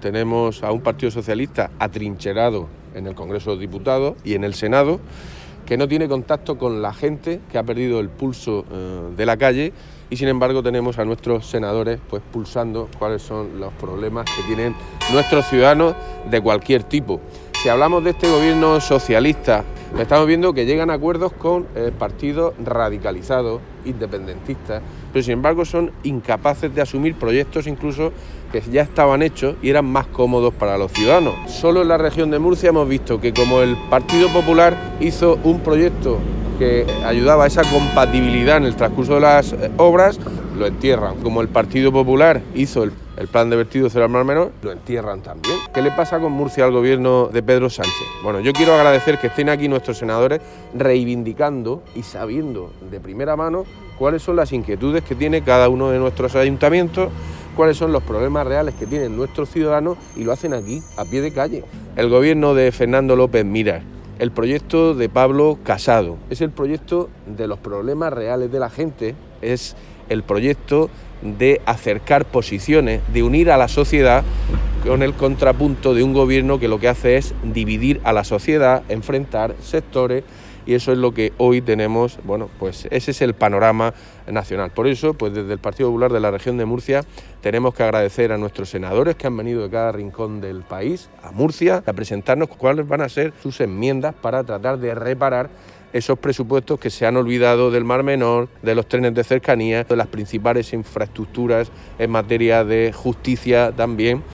tenemos a un Partido Socialista atrincherado en el Congreso de los Diputados y en el Senado, que no tiene contacto con la gente, que ha perdido el pulso de la calle, y sin embargo tenemos a nuestros senadores pues pulsando cuáles son los problemas que tienen nuestros ciudadanos de cualquier tipo. Si hablamos de este gobierno socialista, estamos viendo que llegan a acuerdos con partidos radicalizados, independentistas, pero sin embargo son incapaces de asumir proyectos incluso que ya estaban hechos y eran más cómodos para los ciudadanos. Solo en la región de Murcia hemos visto que como el Partido Popular hizo un proyecto que ayudaba a esa compatibilidad en el transcurso de las obras, lo entierran. Como el Partido Popular hizo el plan de vertido cero al Mar Menor, lo entierran también. ¿Qué le pasa con Murcia al gobierno de Pedro Sánchez? Bueno, yo quiero agradecer que estén aquí nuestros senadores reivindicando y sabiendo de primera mano cuáles son las inquietudes que tiene cada uno de nuestros ayuntamientos, cuáles son los problemas reales que tienen nuestros ciudadanos, y lo hacen aquí, a pie de calle. El gobierno de Fernando López Miras, el proyecto de Pablo Casado, es el proyecto de los problemas reales de la gente, es el proyecto de acercar posiciones, de unir a la sociedad, con el contrapunto de un gobierno que lo que hace es dividir a la sociedad, enfrentar sectores, y eso es lo que hoy tenemos. Bueno, pues ese es el panorama nacional. Por eso, pues desde el Partido Popular de la región de Murcia tenemos que agradecer a nuestros senadores que han venido de cada rincón del país a Murcia a presentarnos cuáles van a ser sus enmiendas para tratar de reparar esos presupuestos que se han olvidado del Mar Menor, de los trenes de cercanía, de las principales infraestructuras en materia de justicia también.